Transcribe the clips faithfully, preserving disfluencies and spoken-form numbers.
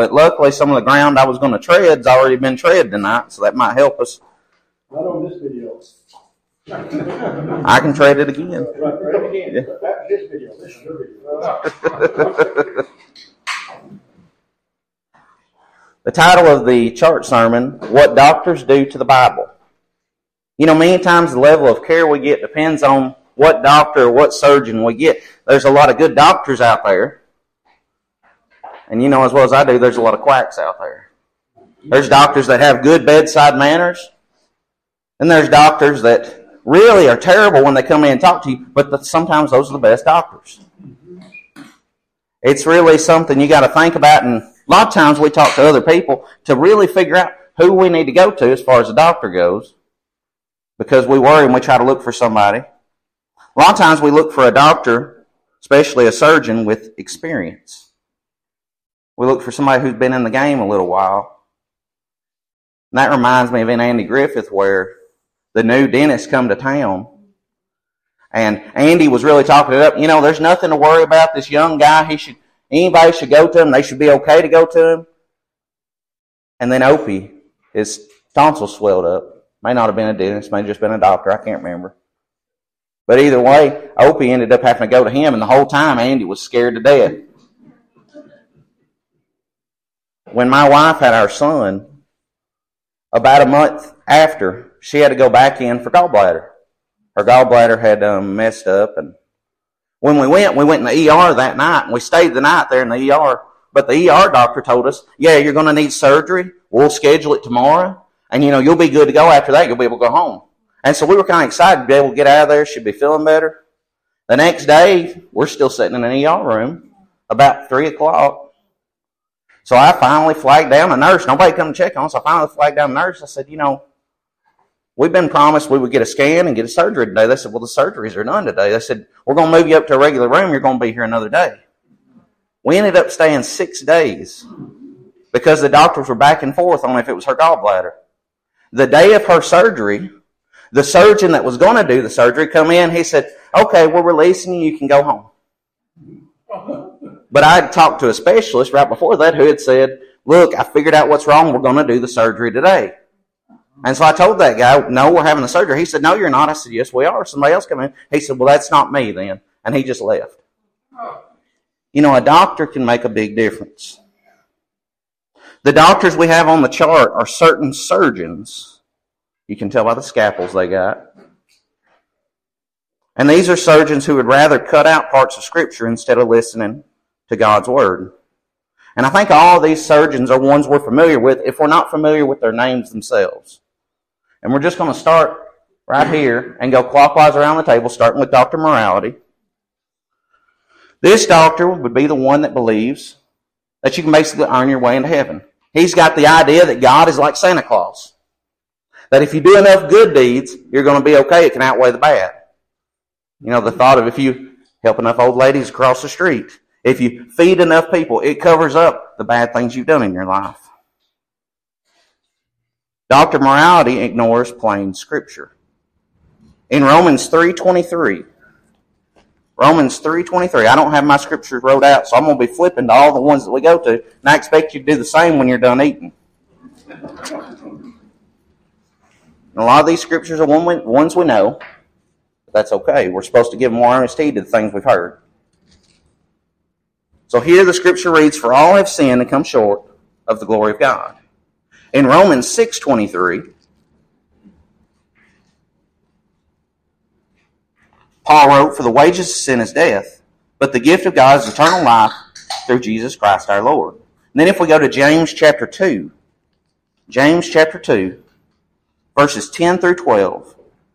but luckily some of the ground I was going to tread's already been tread tonight, so that might help us. Not on this video. I can tread it again. Right, tread it again. Yeah. That's this video. This is your video. The title of the church sermon, What Doctors Do to the Bible. You know, many times the level of care we get depends on what doctor or what surgeon we get. There's a lot of good doctors out there. And you know as well as I do, there's a lot of quacks out there. There's doctors that have good bedside manners. And there's doctors that really are terrible when they come in and talk to you, but the, sometimes those are the best doctors. It's really something you got to think about, and a lot of times we talk to other people to really figure out who we need to go to as far as the doctor goes, because we worry and we try to look for somebody. A lot of times we look for a doctor, especially a surgeon, with experience. We look for somebody who's been in the game a little while. And that reminds me of in Andy Griffith where the new dentist come to town. And Andy was really talking it up. You know, there's nothing to worry about. This young guy, he should, anybody should go to him. They should be okay to go to him. And then Opie, his tonsils swelled up. May not have been a dentist, may have just been a doctor. I can't remember. But either way, Opie ended up having to go to him, and the whole time Andy was scared to death. When my wife had our son, about a month after, she had to go back in for gallbladder. Her gallbladder had um, messed up, and when we went, we went in the E R that night, and we stayed the night there in the E R. But the E R doctor told us, yeah, you're going to need surgery. We'll schedule it tomorrow, and you know you'll be good to go after that. You'll be able to go home. And so we were kind of excited to be able to get out of there. She'd be feeling better. The next day, we're still sitting in an E R room about three o'clock. So I finally flagged down a nurse. Nobody come to check on us. I finally flagged down a nurse. I said, you know, we've been promised we would get a scan and get a surgery today. They said, well, the surgeries are done today. They said, we're going to move you up to a regular room. You're going to be here another day. We ended up staying six days because the doctors were back and forth on if it was her gallbladder. The day of her surgery, the surgeon that was going to do the surgery come in. He said, okay, we're releasing you. You can go home. But I had talked to a specialist right before that who had said, look, I figured out what's wrong. We're going to do the surgery today. And so I told that guy, no, we're having the surgery. He said, no, you're not. I said, yes, we are. Somebody else come in. He said, well, that's not me then. And he just left. You know, a doctor can make a big difference. The doctors we have on the chart are certain surgeons. You can tell by the scalpels they got. And these are surgeons who would rather cut out parts of Scripture instead of listening to God's Word. And I think all of these surgeons are ones we're familiar with if we're not familiar with their names themselves. And we're just going to start right here and go clockwise around the table, starting with Doctor Morality. This doctor would be the one that believes that you can basically earn your way into heaven. He's got the idea that God is like Santa Claus. That if you do enough good deeds, you're going to be okay. It can outweigh the bad. You know, the thought of if you help enough old ladies across the street, if you feed enough people, it covers up the bad things you've done in your life. Doctor Morality ignores plain Scripture. In Romans three twenty-three, Romans three twenty-three, I don't have my Scriptures wrote out, so I'm going to be flipping to all the ones that we go to, and I expect you to do the same when you're done eating. And a lot of these Scriptures are one we, ones we know, but that's okay. We're supposed to give more earnest heed to the things we've heard. So here the Scripture reads, for all have sinned and come short of the glory of God. In Romans six twenty-three, Paul wrote, for the wages of sin is death, but the gift of God is eternal life through Jesus Christ our Lord. And then if we go to James chapter two, James chapter two, verses ten through twelve,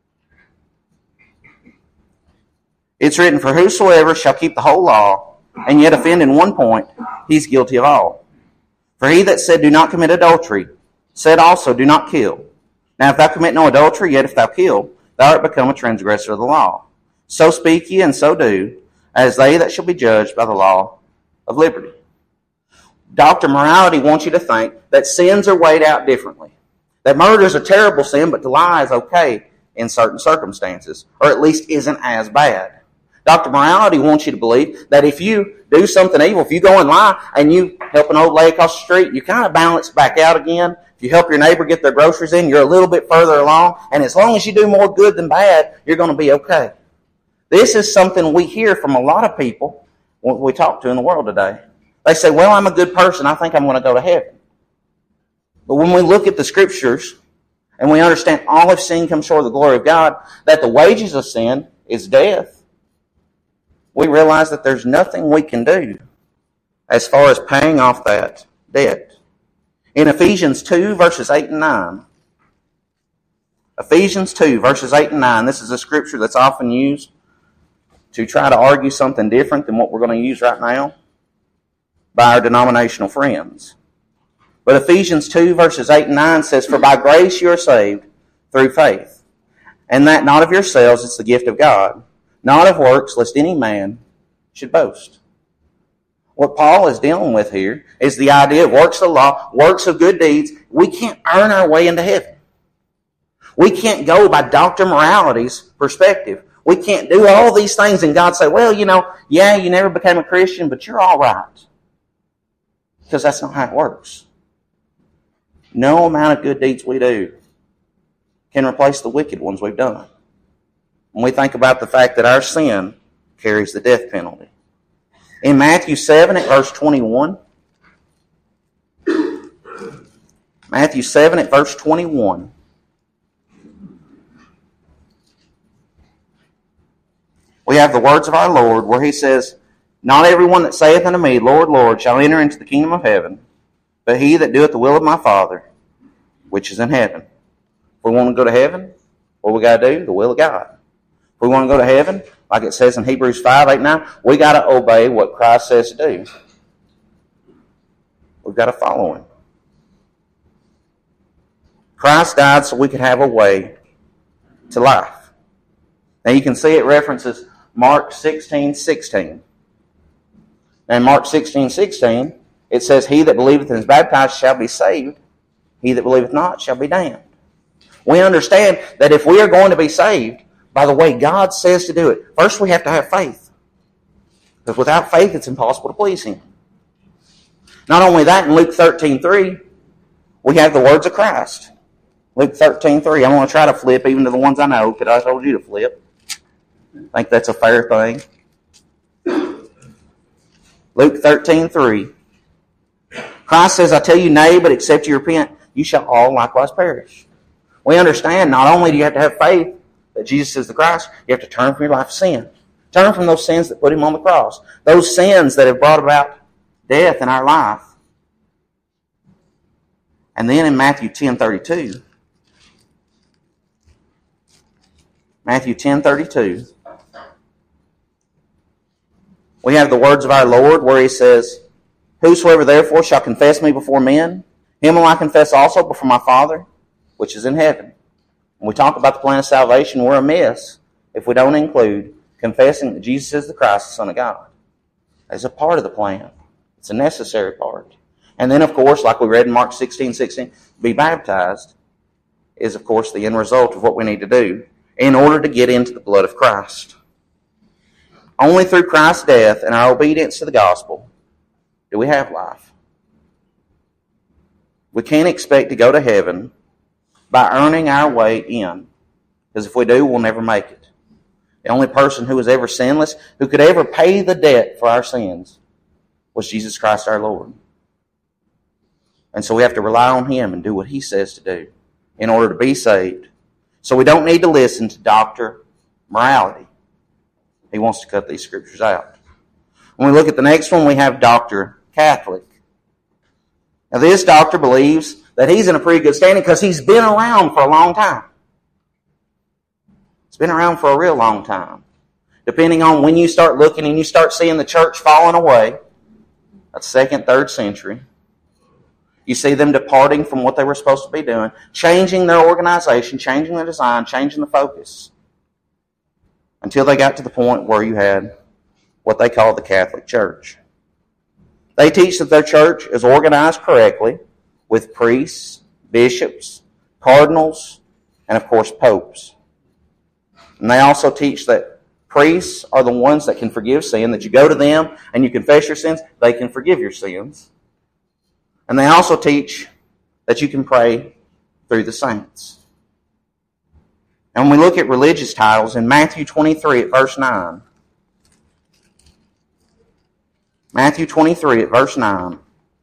it's written, for whosoever shall keep the whole law, and yet offend in one point, he's guilty of all. For he that said, do not commit adultery, said also, do not kill. Now if thou commit no adultery, yet if thou kill, thou art become a transgressor of the law. So speak ye, and so do, as they that shall be judged by the law of liberty. Doctor Morality wants you to think that sins are weighed out differently. That murder is a terrible sin, but to lie is okay in certain circumstances, or at least isn't as bad. Doctor Morality wants you to believe that if you do something evil, if you go and lie and you help an old lady across the street, you kind of balance back out again. If you help your neighbor get their groceries in, you're a little bit further along. And as long as you do more good than bad, you're going to be okay. This is something we hear from a lot of people when we talk to in the world today. They say, well, I'm a good person. I think I'm going to go to heaven. But when we look at the Scriptures and we understand all of sin comes short of the glory of God, that the wages of sin is death, we realize that there's nothing we can do as far as paying off that debt. In Ephesians two, verses eight and nine, Ephesians two, verses eight and nine, this is a scripture that's often used to try to argue something different than what we're going to use right now by our denominational friends. But Ephesians two, verses eight and nine says, for by grace you are saved through faith, and that not of yourselves, it's the gift of God, not of works, lest any man should boast. What Paul is dealing with here is the idea of works of the law, works of good deeds. We can't earn our way into heaven. We can't go by Doctor Morality's perspective. We can't do all these things and God say, well, you know, yeah, you never became a Christian, but you're all right. Because that's not how it works. No amount of good deeds we do can replace the wicked ones we've done. When we think about the fact that our sin carries the death penalty. In Matthew seven at verse twenty-one, Matthew seven at verse twenty-one, we have the words of our Lord where He says, not everyone that saith unto me, Lord, Lord, shall enter into the kingdom of heaven, but he that doeth the will of my Father, which is in heaven. If we want to go to heaven, what we got to do? The will of God. If we want to go to heaven, like it says in Hebrews five, eight, nine, we got to obey what Christ says to do. We've got to follow Him. Christ died so we could have a way to life. Now you can see it references Mark sixteen, sixteen. And in Mark sixteen, sixteen, it says, he that believeth and is baptized shall be saved. He that believeth not shall be damned. We understand that if we are going to be saved by the way God says to do it, first we have to have faith. Because without faith, it's impossible to please Him. Not only that, in Luke thirteen, three, we have the words of Christ. Luke thirteen, three. I'm going to try to flip even to the ones I know, because I told you to flip. I think that's a fair thing. Luke thirteen, three. Christ says, I tell you, nay, but except you repent, you shall all likewise perish. We understand not only do you have to have faith that Jesus is the Christ, you have to turn from your life of sin. Turn from those sins that put Him on the cross. Those sins that have brought about death in our life. And then in Matthew ten, thirty-two, Matthew ten, thirty-two, we have the words of our Lord where He says, whosoever therefore shall confess me before men, him will I confess also before my Father, which is in heaven. When we talk about the plan of salvation, we're amiss if we don't include confessing that Jesus is the Christ, the Son of God. As a part of the plan. It's a necessary part. And then, of course, like we read in Mark sixteen, sixteen, be baptized is, of course, the end result of what we need to do in order to get into the blood of Christ. Only through Christ's death and our obedience to the gospel do we have life. We can't expect to go to heaven by earning our way in, because if we do, we'll never make it. The only person who was ever sinless, who could ever pay the debt for our sins, was Jesus Christ our Lord. And so we have to rely on Him and do what He says to do in order to be saved. So we don't need to listen to Doctor Morality. He wants to cut these scriptures out. When we look at the next one, we have Doctor Catholic. Now this doctor believes that he's in a pretty good standing because he's been around for a long time. It's been around for a real long time. Depending on when you start looking and you start seeing the church falling away, that's second, third century. You see them departing from what they were supposed to be doing, changing their organization, changing their design, changing the focus, until they got to the point where you had what they call the Catholic Church. They teach that their church is organized correctly with priests, bishops, cardinals, and of course popes. And they also teach that Priests are the ones that can forgive sin, that you go to them and you confess your sins, they can forgive your sins. And they also teach that you can pray through the saints. And when we look at religious titles, in Matthew twenty-three at verse nine, Matthew twenty-three at verse nine,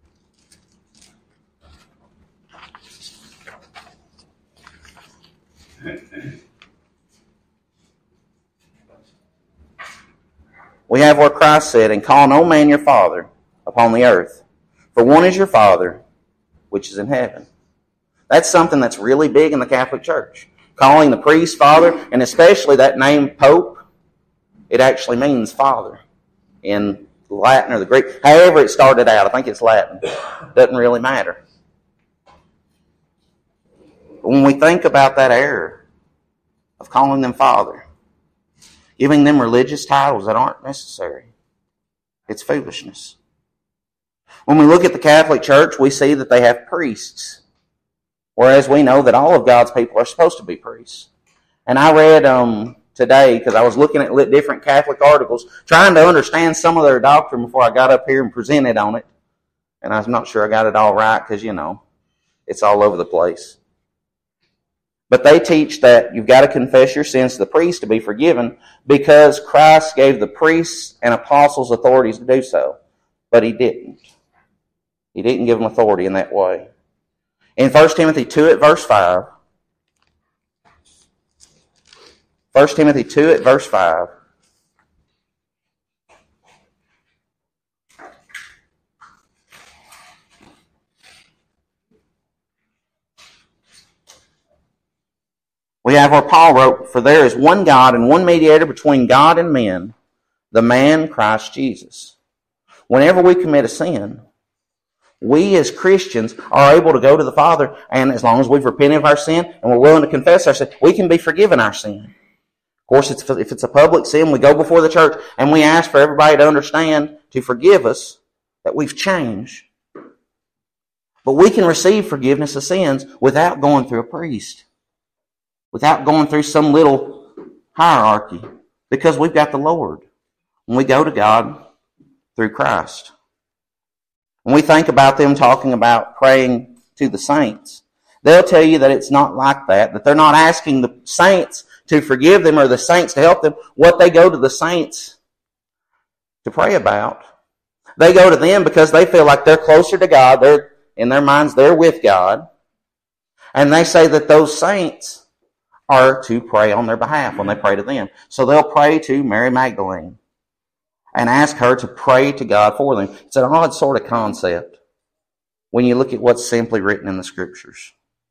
we have where Christ said, "And call no man your father upon the earth, for one is your Father, which is in heaven." That's something that's really big in the Catholic Church. Calling the priest father, and especially that name Pope, it actually means father in Latin or the Greek. However it started out, I think it's Latin. Doesn't really matter. But when we think about that error of calling them father, giving them religious titles that aren't necessary, it's foolishness. When we look at the Catholic Church, we see that they have priests, whereas we know that all of God's people are supposed to be priests. And I read um, today, because I was looking at different Catholic articles, trying to understand some of their doctrine before I got up here and presented on it. And I'm not sure I got it all right, because, you know, it's all over the place. But they teach that you've got to confess your sins to the priest to be forgiven, because Christ gave the priests and apostles authorities to do so. But he didn't. He didn't give them authority in that way. In First Timothy two at verse five, First Timothy two at verse five, we have where Paul wrote, "For there is one God and one mediator between God and men, the man Christ Jesus." Whenever we commit a sin, we as Christians are able to go to the Father, and as long as we've repented of our sin and we're willing to confess our sin, we can be forgiven our sin. Of course, it's, if it's a public sin, we go before the church and we ask for everybody to understand, to forgive us, that we've changed. But we can receive forgiveness of sins without going through a priest, without going through some little hierarchy, because we've got the Lord. When we go to God through Christ. When we think about them talking about praying to the saints, they'll tell you that it's not like that, that they're not asking the saints to forgive them or the saints to help them. What they go to the saints to pray about, they go to them because they feel like they're closer to God. They're, in their minds, they're with God. And they say that those saints are to pray on their behalf when they pray to them. So they'll pray to Mary Magdalene and ask her to pray to God for them. It's an odd sort of concept when you look at what's simply written in the Scriptures.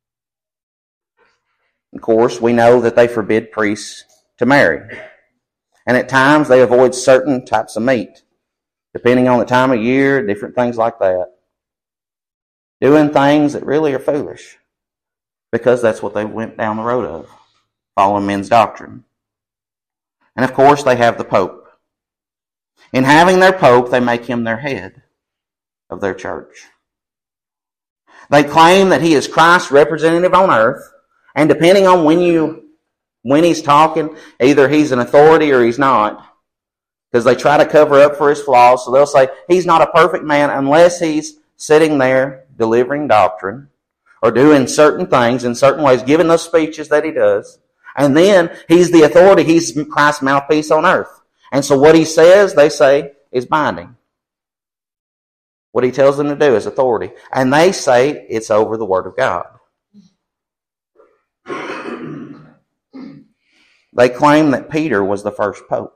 Of course, we know that they forbid priests to marry. And at times they avoid certain types of meat, depending on the time of year, different things like that. Doing things that really are foolish, because that's what they went down the road of, following men's doctrine. And of course, they have the Pope. In having their Pope, they make him their head of their church. They claim that he is Christ's representative on earth, and depending on when you, when he's talking, either he's an authority or he's not, because they try to cover up for his flaws. So they'll say he's not a perfect man unless he's sitting there delivering doctrine or doing certain things in certain ways, giving those speeches that he does. And then he's the authority. He's Christ's mouthpiece on earth. And so what he says, they say, is binding. What he tells them to do is authority. And they say it's over the Word of God. They claim that Peter was the first pope.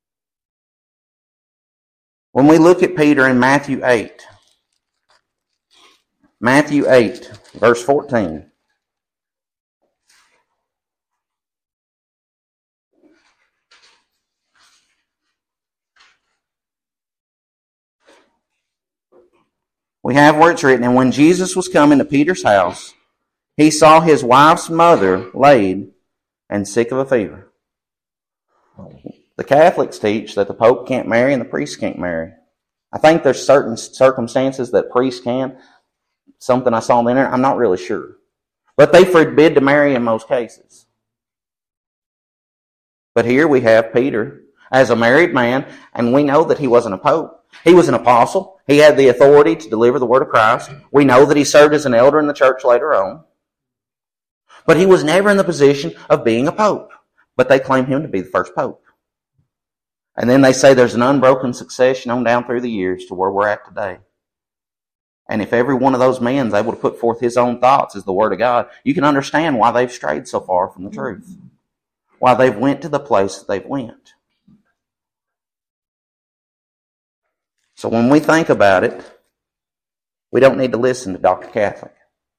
When we look at Peter in Matthew eight, Matthew eight, verse fourteen. We have where it's written, "And when Jesus was come into Peter's house, he saw his wife's mother laid and sick of a fever." The Catholics teach that the Pope can't marry and the priest can't marry. I think there's certain circumstances that priests can. Something I saw on the internet, I'm not really sure. But they forbid to marry in most cases. But here we have Peter as a married man, and we know that he wasn't a pope. He was an apostle. He had the authority to deliver the word of Christ. We know that he served as an elder in the church later on. But he was never in the position of being a pope. But they claim him to be the first pope. And then they say there's an unbroken succession on down through the years to where we're at today. And if every one of those men is able to put forth his own thoughts as the Word of God, you can understand why they've strayed so far from the truth. Why they've went to the place that they've went. So when we think about it, we don't need to listen to Doctor Catholic.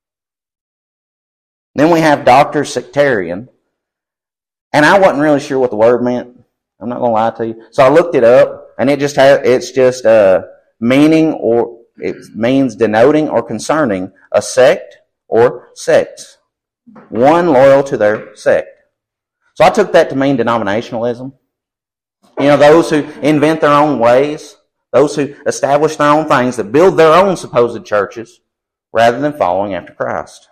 Then we have Doctor Sectarian. And I wasn't really sure what the word meant. I'm not going to lie to you. So I looked it up, and it just has, it's just uh, meaning or it means denoting or concerning a sect or sects. One loyal to their sect. So I took that to mean denominationalism. You know, those who invent their own ways, those who establish their own things, that build their own supposed churches, rather than following after Christ.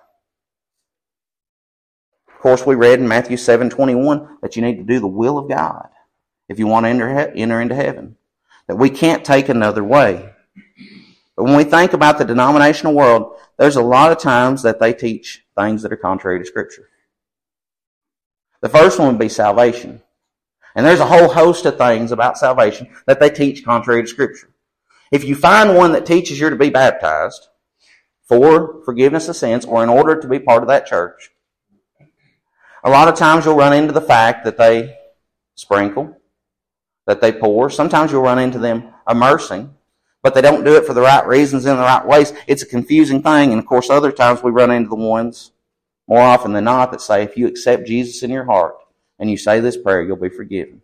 Of course, we read in Matthew seven twenty-one that you need to do the will of God if you want to enter, enter into heaven. That we can't take another way. But when we think about the denominational world, there's a lot of times that they teach things that are contrary to Scripture. The first one would be salvation. And there's a whole host of things about salvation that they teach contrary to Scripture. If you find one that teaches you're to be baptized for forgiveness of sins or in order to be part of that church, a lot of times you'll run into the fact that they sprinkle, that they pour. Sometimes you'll run into them immersing, but they don't do it for the right reasons in the right ways. It's a confusing thing. And of course, other times we run into the ones, more often than not, that say if you accept Jesus in your heart and you say this prayer, you'll be forgiven.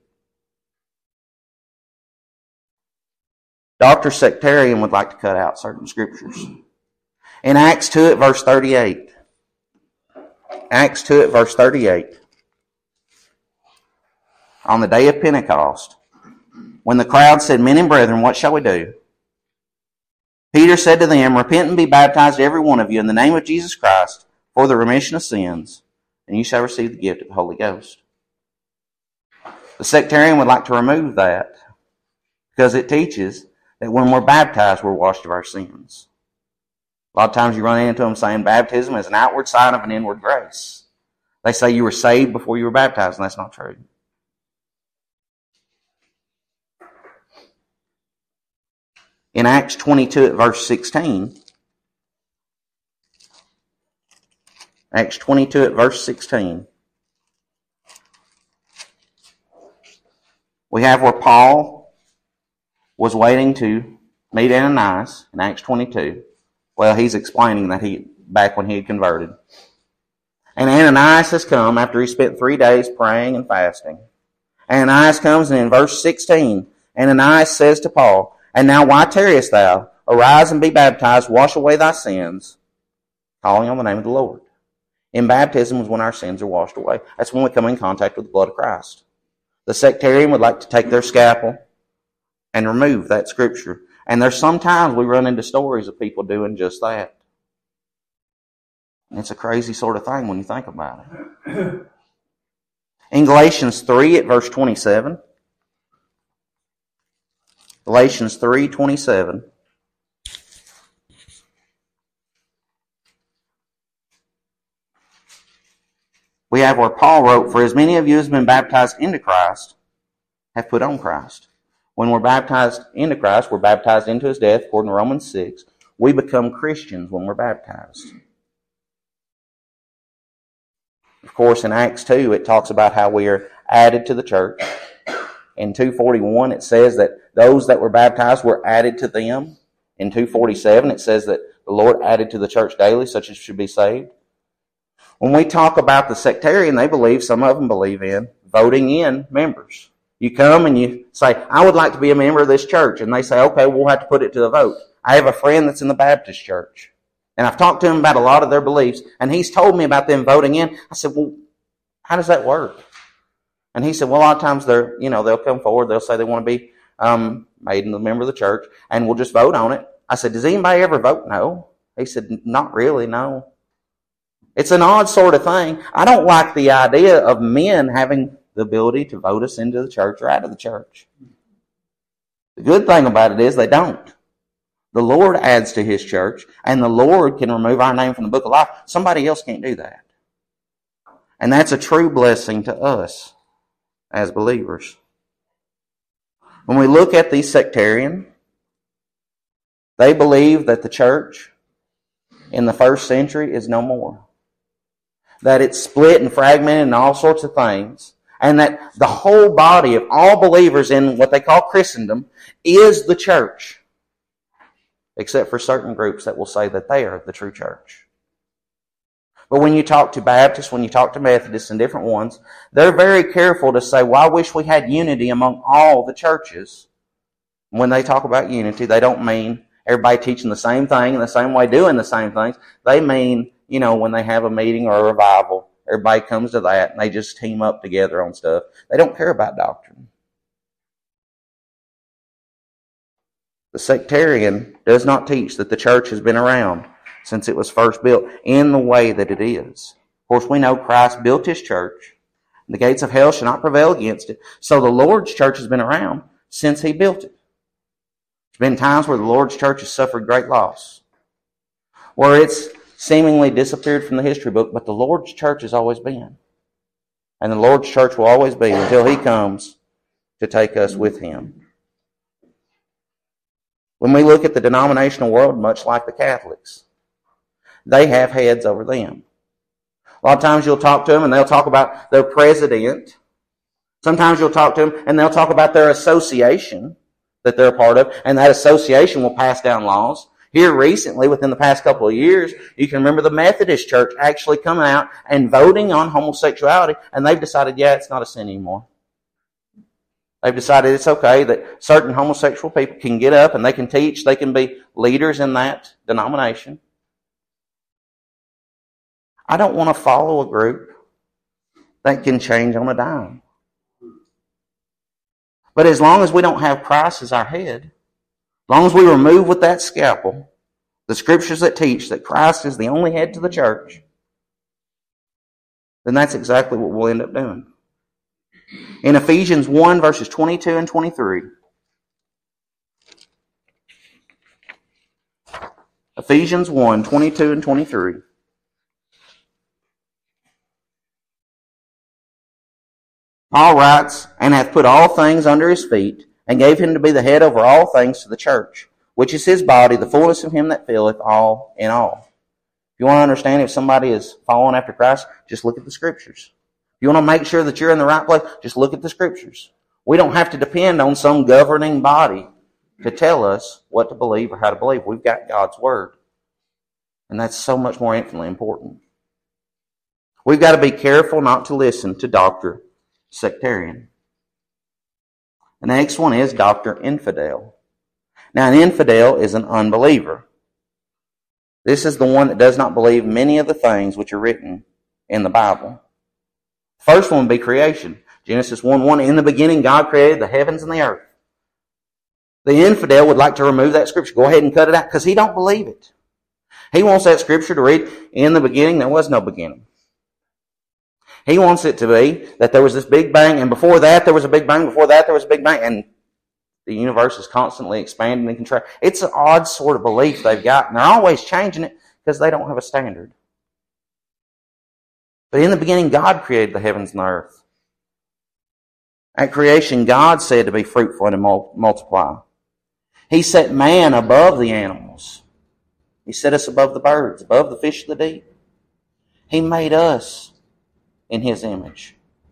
Doctor Sectarian would like to cut out certain scriptures. In Acts two at verse thirty-eight. Acts two at verse thirty-eight. On the day of Pentecost, when the crowd said, "Men and brethren, what shall we do?" Peter said to them, "Repent and be baptized every one of you in the name of Jesus Christ for the remission of sins, and you shall receive the gift of the Holy Ghost." The sectarian would like to remove that because it teaches that when we're baptized, we're washed of our sins. A lot of times you run into them saying baptism is an outward sign of an inward grace. They say you were saved before you were baptized, and that's not true. In Acts twenty-two at verse sixteen, Acts twenty-two at verse sixteen, we have where Paul was waiting to meet Ananias in Acts twenty-two. Well, he's explaining that he, back when he had converted. And Ananias has come after he spent three days praying and fasting. Ananias comes, and in verse sixteen, Ananias says to Paul, "And now why tarriest thou? Arise and be baptized, wash away thy sins," calling on the name of the Lord. In baptism is when our sins are washed away. That's when we come in contact with the blood of Christ. The sectarian would like to take their scalpel and remove that scripture. And there's sometimes we run into stories of people doing just that. And it's a crazy sort of thing when you think about it. In Galatians three at verse twenty-seven, Galatians three twenty-seven. We have where Paul wrote, "For as many of you as have been baptized into Christ have put on Christ." When we're baptized into Christ, we're baptized into His death, according to Romans six. We become Christians when we're baptized. Of course, in Acts two, it talks about how we are added to the church. In two forty-one, it says that those that were baptized were added to them. In two forty-seven, it says that the Lord added to the church daily, such as should be saved. When we talk about the sectarian, they believe, some of them believe in voting in members. You come and you say, "I would like to be a member of this church." And they say, "Okay, we'll have to put it to the vote." I have a friend that's in the Baptist church. And I've talked to him about a lot of their beliefs. And he's told me about them voting in. I said, "Well, how does that work?" And he said, "Well, a lot of times they're, you know, they'll come forward. They'll say they want to be um, made a member of the church. And we'll just vote on it." I said, "Does anybody ever vote?" "No." He said, "Not really, no." It's an odd sort of thing. I don't like the idea of men having the ability to vote us into the church or out of the church. The good thing about it is they don't. The Lord adds to His church, and the Lord can remove our name from the book of life. Somebody else can't do that. And that's a true blessing to us as believers. When we look at these sectarian, they believe that the church in the first century is no more. That it's split and fragmented and all sorts of things. And that the whole body of all believers in what they call Christendom is the church. Except for certain groups that will say that they are the true church. But when you talk to Baptists, when you talk to Methodists and different ones, they're very careful to say, well, I wish we had unity among all the churches. When they talk about unity, they don't mean everybody teaching the same thing in the same way, doing the same things. They mean, you know, when they have a meeting or a revival, everybody comes to that and they just team up together on stuff. They don't care about doctrine. The sectarian does not teach that the church has been around since it was first built in the way that it is. Of course, we know Christ built His church. The gates of hell shall not prevail against it. So the Lord's church has been around since He built it. There's been times where the Lord's church has suffered great loss, where it's seemingly disappeared from the history book, but the Lord's church has always been. And the Lord's church will always be until He comes to take us with Him. When we look at the denominational world, much like the Catholics, they have heads over them. A lot of times you'll talk to them and they'll talk about their president. Sometimes you'll talk to them and they'll talk about their association that they're a part of, and that association will pass down laws. Here recently, within the past couple of years, you can remember the Methodist Church actually coming out and voting on homosexuality, and they've decided, yeah, it's not a sin anymore. They've decided it's okay that certain homosexual people can get up and they can teach, they can be leaders in that denomination. I don't want to follow a group that can change on a dime. But as long as we don't have Christ as our head, as long as we remove with that scalpel the scriptures that teach that Christ is the only head to the church, then that's exactly what we'll end up doing. In Ephesians one, verses twenty-two and twenty-three, Ephesians one, twenty-two and twenty-three, Paul writes, and hath put all things under His feet, and gave Him to be the head over all things to the church, which is His body, the fullness of Him that filleth all in all. If you want to understand if somebody is following after Christ, just look at the scriptures. If you want to make sure that you're in the right place, just look at the scriptures. We don't have to depend on some governing body to tell us what to believe or how to believe. We've got God's Word. And that's so much more infinitely important. We've got to be careful not to listen to Doctor Sectarian. The next one is Doctor Infidel. Now, an infidel is an unbeliever. This is the one that does not believe many of the things which are written in the Bible. First one would be creation. Genesis one one, in the beginning God created the heavens and the earth. The infidel would like to remove that scripture. Go ahead and cut it out because he don't believe it. He wants that scripture to read, in the beginning there was no beginning. He wants it to be that there was this big bang, and before that there was a big bang, before that there was a big bang, and the universe is constantly expanding and contracting. It's an odd sort of belief they've got, and they're always changing it because they don't have a standard. But in the beginning, God created the heavens and the earth. At creation, God said to be fruitful and to multiply. He set man above the animals. He set us above the birds, above the fish of the deep. He made us in His image.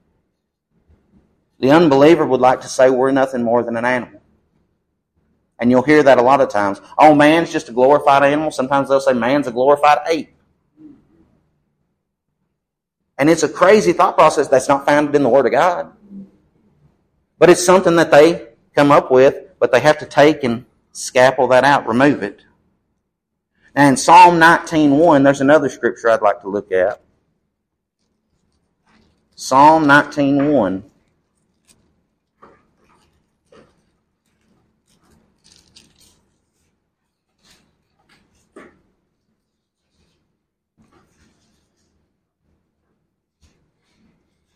The unbeliever would like to say we're nothing more than an animal. And you'll hear that a lot of times. Oh, man's just a glorified animal. Sometimes they'll say man's a glorified ape. And it's a crazy thought process that's not founded in the Word of God. But it's something that they come up with, but they have to take and scalpel that out, remove it. Now in Psalm nineteen one, there's another scripture I'd like to look at. Psalm nineteen one.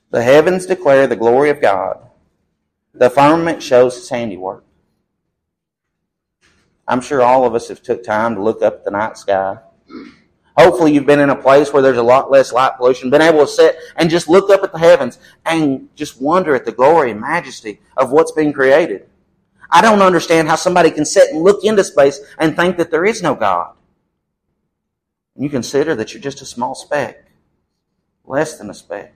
The heavens declare the glory of God. The firmament shows His handiwork. I'm sure all of us have took time to look up at the night sky. Hopefully you've been in a place where there's a lot less light pollution, been able to sit and just look up at the heavens and just wonder at the glory and majesty of what's been created. I don't understand how somebody can sit and look into space and think that there is no God. And you consider that you're just a small speck, less than a speck.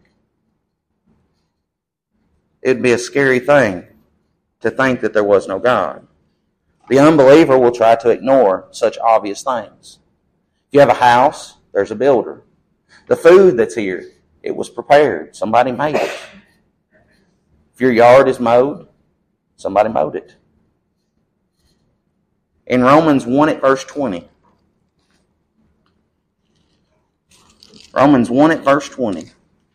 It'd be a scary thing to think that there was no God. The unbeliever will try to ignore such obvious things. If you have a house, there's a builder. The food that's here, it was prepared. Somebody made it. If your yard is mowed, somebody mowed it. In Romans one at verse twenty. Romans one at verse twenty.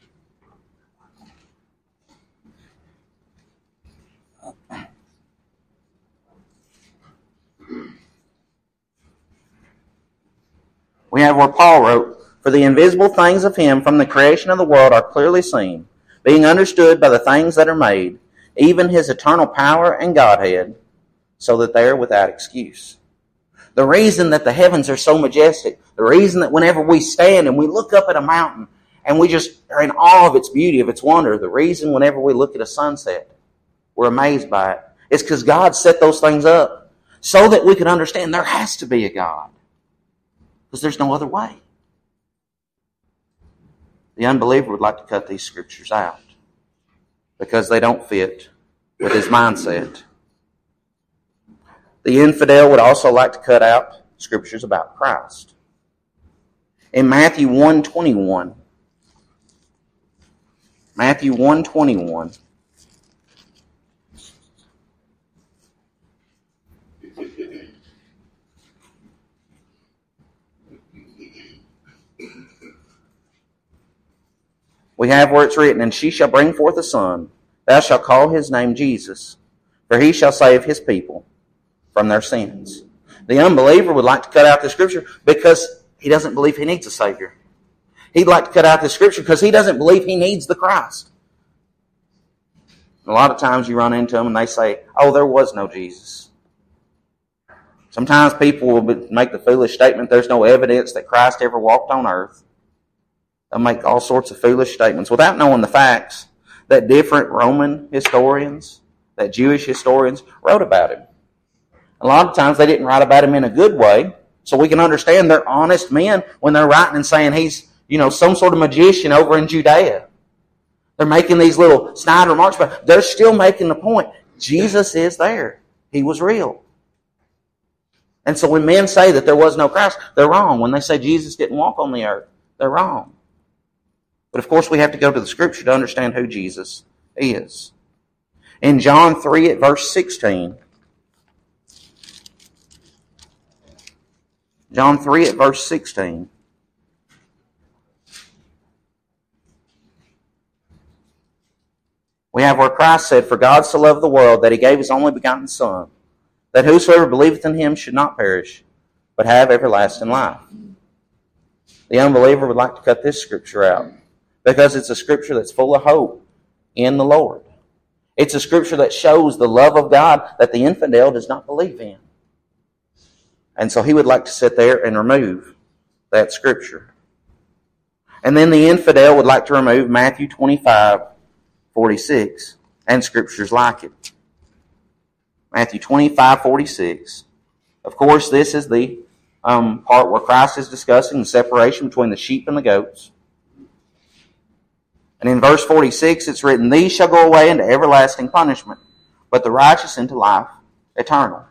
We have where Paul wrote, "For the invisible things of Him from the creation of the world are clearly seen, being understood by the things that are made, even His eternal power and Godhead, so that they are without excuse." The reason that the heavens are so majestic, the reason that whenever we stand and we look up at a mountain and we just are in awe of its beauty, of its wonder, the reason whenever we look at a sunset, we're amazed by it, is because God set those things up so that we can understand there has to be a God. Because there's no other way. The unbeliever would like to cut these scriptures out because they don't fit with his mindset. The infidel would also like to cut out scriptures about Christ. In Matthew one twenty-one, Matthew one twenty-one, we have where it's written, "And she shall bring forth a son, thou shalt call his name Jesus, for he shall save his people from their sins." The unbeliever would like to cut out the scripture because he doesn't believe he needs a Savior. He'd like to cut out the scripture because he doesn't believe he needs the Christ. A lot of times you run into them and they say, "Oh, there was no Jesus." Sometimes people will make the foolish statement, "There's no evidence that Christ ever walked on earth." They'll make all sorts of foolish statements without knowing the facts that different Roman historians, that Jewish historians wrote about him. A lot of times they didn't write about him in a good way, so we can understand they're honest men when they're writing and saying he's, you know, some sort of magician over in Judea. They're making these little snide remarks, but they're still making the point. Jesus is there. He was real. And so when men say that there was no Christ, they're wrong. When they say Jesus didn't walk on the earth, they're wrong. But of course we have to go to the Scripture to understand who Jesus is. In John three at verse sixteen, John three at verse sixteen, we have where Christ said, "For God so loved the world that He gave His only begotten Son, that whosoever believeth in Him should not perish, but have everlasting life." The unbeliever would like to cut this scripture out because it's a scripture that's full of hope in the Lord. It's a scripture that shows the love of God that the infidel does not believe in. And so he would like to sit there and remove that scripture. And then the infidel would like to remove Matthew twenty-five forty-six and scriptures like it. Matthew twenty-five forty-six. Of course, this is the um, part where Christ is discussing the separation between the sheep and the goats. And in verse forty-six, it's written, "These shall go away into everlasting punishment, but the righteous into life eternal."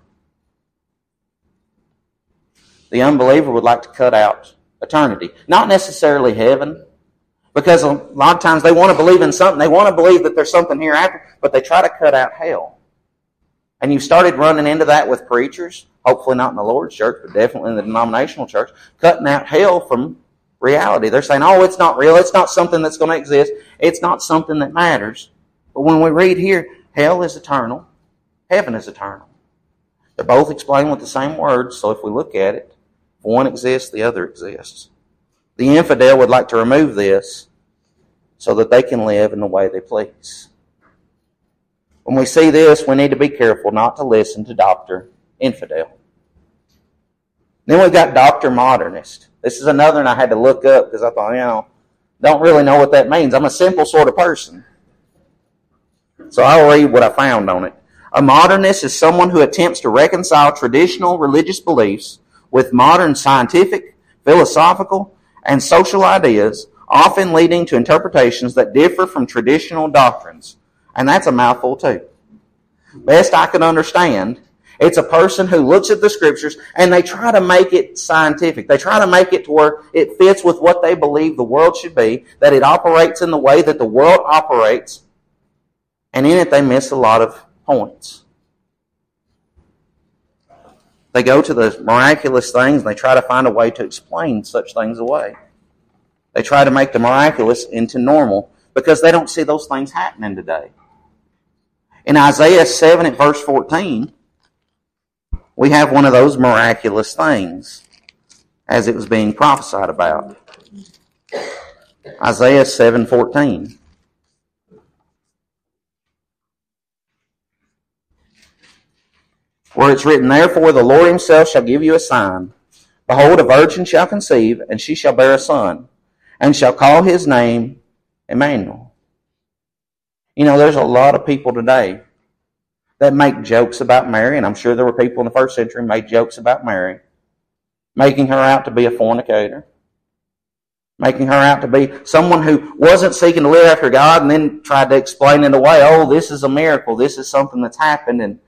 The unbeliever would like to cut out eternity. Not necessarily heaven, because a lot of times they want to believe in something. They want to believe that there's something hereafter, but they try to cut out hell. And you've started running into that with preachers, hopefully not in the Lord's church, but definitely in the denominational church, cutting out hell from reality. They're saying, "Oh, it's not real. It's not something that's going to exist. It's not something that matters." But when we read here, hell is eternal. Heaven is eternal. They're both explained with the same words, so if we look at it, if one exists, the other exists. The infidel would like to remove this so that they can live in the way they please. When we see this, we need to be careful not to listen to Doctor Infidel. Then we've got Doctor Modernist. This is another one I had to look up because I thought, you know, don't really know what that means. I'm a simple sort of person. So I'll read what I found on it. A modernist is someone who attempts to reconcile traditional religious beliefs with modern scientific, philosophical, and social ideas, often leading to interpretations that differ from traditional doctrines. And that's a mouthful too. Best I can understand, it's a person who looks at the Scriptures and they try to make it scientific. They try to make it to where it fits with what they believe the world should be, that it operates in the way that the world operates, and in it they miss a lot of points. They go to the miraculous things and they try to find a way to explain such things away. They try to make the miraculous into normal because they don't see those things happening today. In Isaiah seven at verse fourteen, we have one of those miraculous things as it was being prophesied about. Isaiah seven fourteen. Where it's written, Therefore the Lord himself shall give you a sign. Behold, a virgin shall conceive, and she shall bear a son, and shall call his name Emmanuel. You know, there's a lot of people today that make jokes about Mary, and I'm sure there were people in the first century who made jokes about Mary, making her out to be a fornicator, making her out to be someone who wasn't seeking to live after God, and then tried to explain it away. Oh, this is a miracle. This is something that's happened. And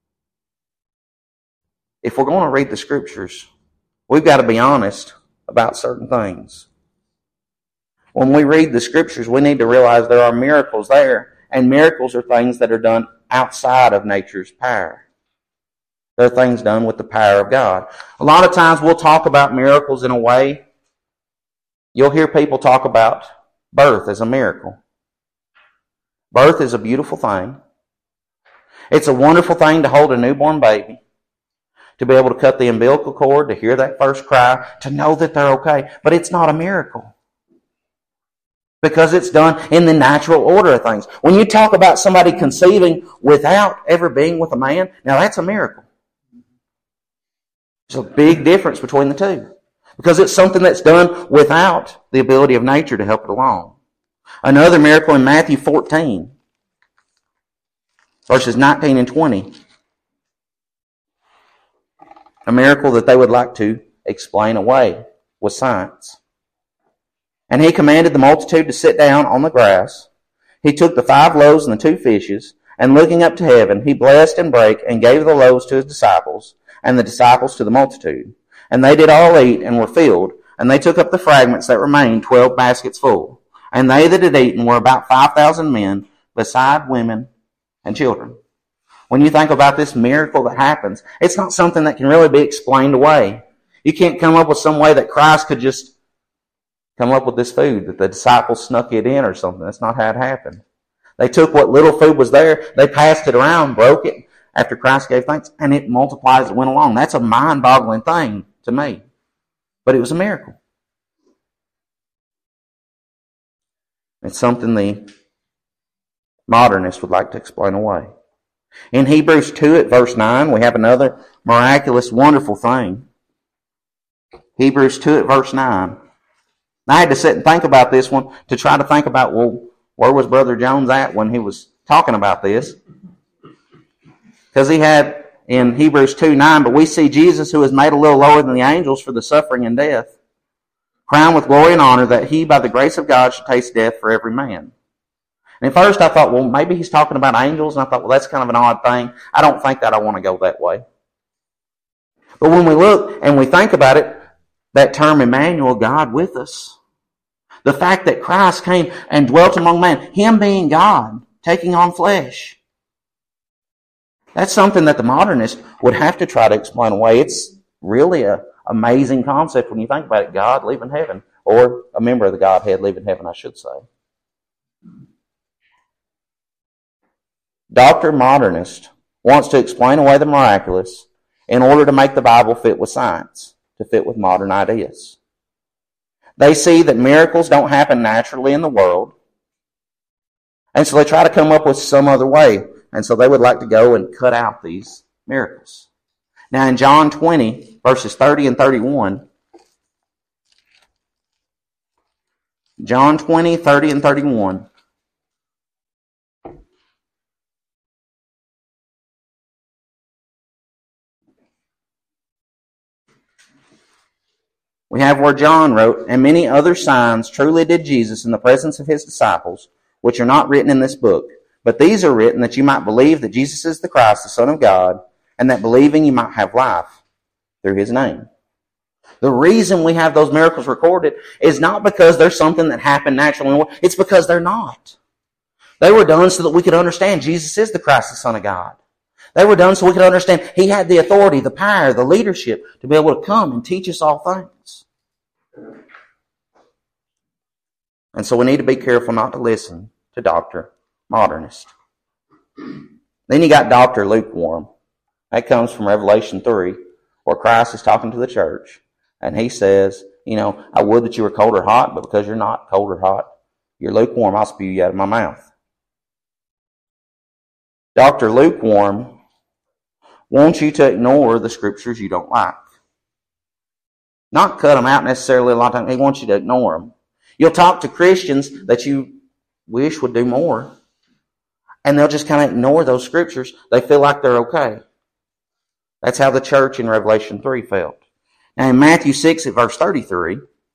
if we're going to read the Scriptures, we've got to be honest about certain things. When we read the Scriptures, we need to realize there are miracles there, and miracles are things that are done outside of nature's power. They're things done with the power of God. A lot of times we'll talk about miracles in a way, you'll hear people talk about birth as a miracle. Birth is a beautiful thing. It's a wonderful thing to hold a newborn baby, to be able to cut the umbilical cord, to hear that first cry, to know that they're okay. But it's not a miracle, because it's done in the natural order of things. When you talk about somebody conceiving without ever being with a man, now that's a miracle. There's a big difference between the two, because it's something that's done without the ability of nature to help it along. Another miracle in Matthew fourteen, verses nineteen and twenty. A miracle that they would like to explain away with science. And he commanded the multitude to sit down on the grass. He took the five loaves and the two fishes, and looking up to heaven, he blessed and brake, and gave the loaves to his disciples, and the disciples to the multitude. And they did all eat, and were filled. And they took up the fragments that remained, twelve baskets full. And they that had eaten were about five thousand men, beside women and children. When you think about this miracle that happens, it's not something that can really be explained away. You can't come up with some way that Christ could just come up with this food, that the disciples snuck it in or something. That's not how it happened. They took what little food was there, they passed it around, broke it after Christ gave thanks, and it multiplied as it went along. That's a mind-boggling thing to me. But it was a miracle. It's something the modernist would like to explain away. In Hebrews two at verse nine, we have another miraculous, wonderful thing. Hebrews two at verse nine. I had to sit and think about this one to try to think about, well, where was Brother Jones at when he was talking about this? Because he had in Hebrews two nine, but we see Jesus, who is made a little lower than the angels for the suffering and death, crowned with glory and honor, that he, by the grace of God, should taste death for every man. And at first I thought, well, maybe he's talking about angels, and I thought, well, that's kind of an odd thing. I don't think that I want to go that way. But when we look and we think about it, that term Emmanuel, God with us, the fact that Christ came and dwelt among men, him being God, taking on flesh, that's something that the modernist would have to try to explain away. It's really an amazing concept when you think about it. God leaving heaven, or a member of the Godhead leaving heaven, I should say. Doctor Modernist wants to explain away the miraculous in order to make the Bible fit with science, to fit with modern ideas. They see that miracles don't happen naturally in the world. And so they try to come up with some other way. And so they would like to go and cut out these miracles. Now in John twenty, verses thirty and thirty-one, John twenty, thirty and thirty-one, we have where John wrote, "And many other signs truly did Jesus in the presence of his disciples, which are not written in this book. But these are written that you might believe that Jesus is the Christ, the Son of God, and that believing you might have life through his name." The reason we have those miracles recorded is not because there's something that happened naturally. It's because they're not. They were done so that we could understand Jesus is the Christ, the Son of God. They were done so we could understand he had the authority, the power, the leadership to be able to come and teach us all things. And so we need to be careful not to listen to Doctor Modernist. Then you got Doctor Lukewarm. That comes from Revelation three, where Christ is talking to the church. And he says, you know, I would that you were cold or hot, but because you're not cold or hot, you're lukewarm, I'll spew you out of my mouth. Doctor Lukewarm wants you to ignore the scriptures you don't like. Not cut them out necessarily a lot of times. He wants you to ignore them. You'll talk to Christians that you wish would do more, and they'll just kind of ignore those scriptures. They feel like they're okay. That's how the church in Revelation three felt. Now in Matthew six at verse thirty-three,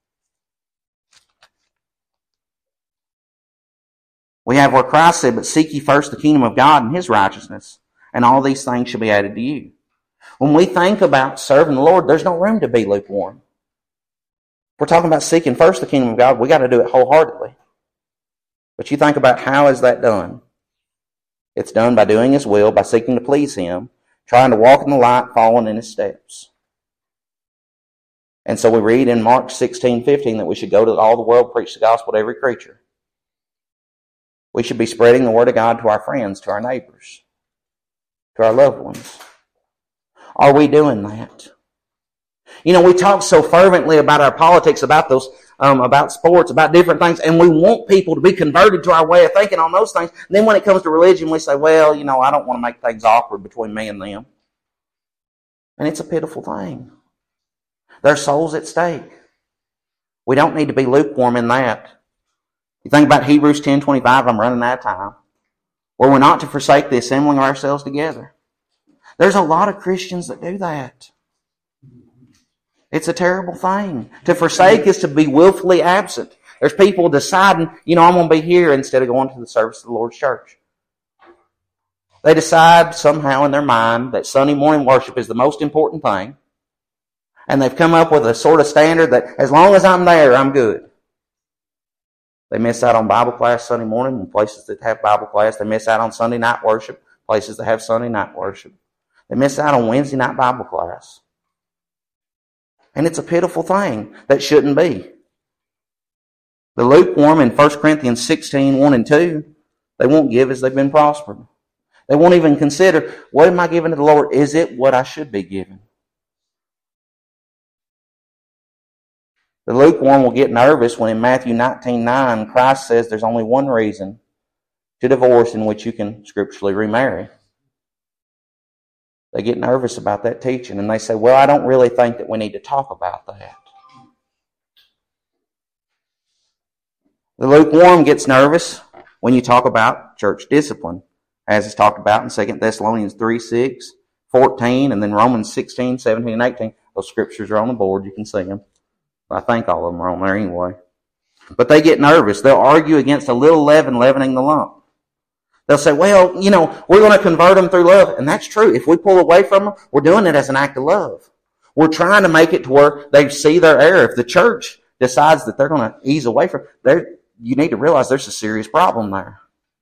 we have where Christ said, "But seek ye first the kingdom of God and his righteousness, and all these things shall be added to you." When we think about serving the Lord, there's no room to be lukewarm. If we're talking about seeking first the kingdom of God, we got to do it wholeheartedly. But you think about, how is that done? It's done by doing his will, by seeking to please him, trying to walk in the light, following in his steps. And so we read in Mark sixteen fifteen that we should go to all the world, preach the gospel to every creature. We should be spreading the word of God to our friends, to our neighbors, to our loved ones. Are we doing that? You know, we talk so fervently about our politics, about those, um, about sports, about different things, and we want people to be converted to our way of thinking on those things. And then when it comes to religion, we say, well, you know, I don't want to make things awkward between me and them. And it's a pitiful thing. There's souls at stake. We don't need to be lukewarm in that. You think about Hebrews ten twenty-five, I'm running out of time, where we're not to forsake the assembling of ourselves together. There's a lot of Christians that do that. It's a terrible thing. To forsake is to be willfully absent. There's people deciding, you know, I'm going to be here instead of going to the service of the Lord's church. They decide somehow in their mind that Sunday morning worship is the most important thing. And they've come up with a sort of standard that as long as I'm there, I'm good. They miss out on Bible class Sunday morning in places that have Bible class. They miss out on Sunday night worship, places that have Sunday night worship. They miss out on Wednesday night Bible class. And it's a pitiful thing that shouldn't be. The lukewarm in First Corinthians sixteen, one and two, they won't give as they've been prospered. They won't even consider, what am I giving to the Lord? Is it what I should be giving? The lukewarm will get nervous when in Matthew nineteen nine, Christ says there's only one reason to divorce in which you can scripturally remarry. They get nervous about that teaching and they say, well, I don't really think that we need to talk about that. The lukewarm gets nervous when you talk about church discipline, as is talked about in Second Thessalonians three, six, fourteen, and then Romans sixteen, seventeen, and eighteen. Those scriptures are on the board. You can see them. I think all of them are on there anyway. But they get nervous. They'll argue against a little leaven leavening the lump. They'll say, well, you know, we're going to convert them through love. And that's true. If we pull away from them, we're doing it as an act of love. We're trying to make it to where they see their error. If the church decides that they're going to ease away from it, you need to realize there's a serious problem there.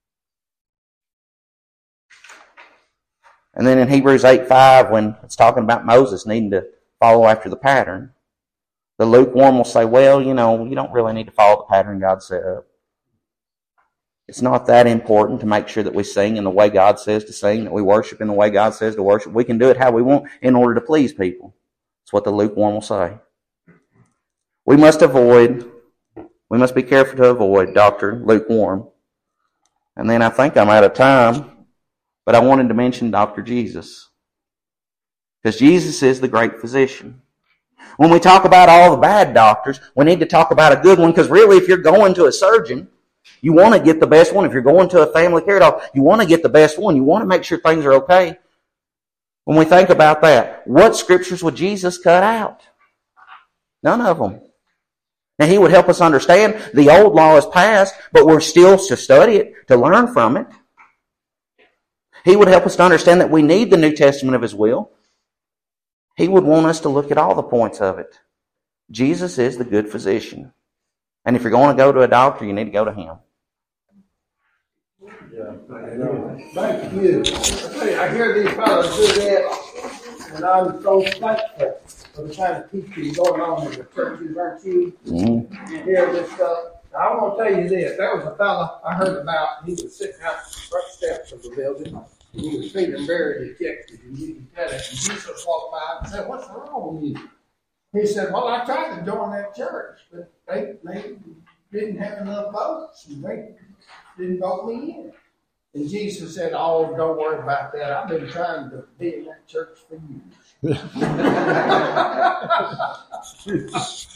And then in Hebrews eight five, when it's talking about Moses needing to follow after the pattern, the lukewarm will say, well, you know, you don't really need to follow the pattern God set up. It's not that important to make sure that we sing in the way God says to sing, that we worship in the way God says to worship. We can do it how we want in order to please people. That's what the lukewarm will say. We must avoid, we must be careful to avoid Doctor Lukewarm. And then I think I'm out of time, but I wanted to mention Doctor Jesus. Because Jesus is the great physician. When we talk about all the bad doctors, we need to talk about a good one, because really if you're going to a surgeon, you want to get the best one. If you're going to a family care doctor, you want to get the best one. You want to make sure things are okay. When we think about that, what scriptures would Jesus cut out? None of them. Now, he would help us understand the old law is past, but we're still to study it, to learn from it. He would help us to understand that we need the New Testament of his will. He would want us to look at all the points of it. Jesus is the good physician. And if you're going to go to a doctor, you need to go to him. Yeah, I know. Thank you. I tell you, I hear these fellows do that, and I'm so thankful for the kind of teaching going on in the churches, aren't you? Mm-hmm. You hear this stuff. I want to tell you this. There was a fellow I heard about. He was sitting out the front steps of the building. He was feeling very dejected, and you can tell it. And Jesus walked by and said, "What's wrong with you?" He said, "Well, I tried to join that church, but they, they didn't have enough votes, and they didn't vote me in." And Jesus said, "Oh, don't worry about that. I've been trying to be in that church for years."